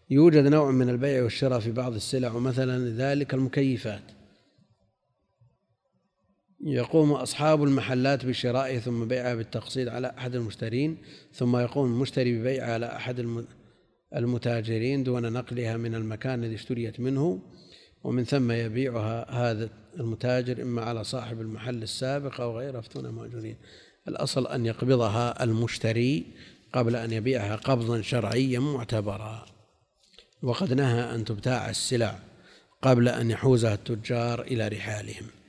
يوجد نوع من البيع والشراء في بعض السلع، ومثلا ذلك المكيفات، يقوم أصحاب المحلات بشرائه ثم بيعها بالتقسيط على أحد المشترين، ثم يقوم المشتري ببيعها على أحد المتاجرين دون نقلها من المكان الذي اشتريت منه، ومن ثم يبيعها هذا المتاجر إما على صاحب المحل السابق أو غيره فتون مأجورين. الأصل أن يقبضها المشتري قبل أن يبيعها قبضا شرعيا معتبرا. وقد نهى أن تبتاع السلع قبل أن يحوزها التجار إلى رحالهم.